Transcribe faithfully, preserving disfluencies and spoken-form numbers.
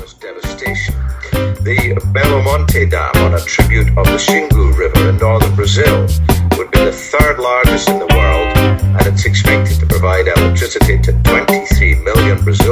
enormous devastation. The Belo Monte Dam, on a tribute of the Xingu River in northern Brazil, would be the third largest in the world, and it's expected to provide electricity to twenty-three million Brazilians.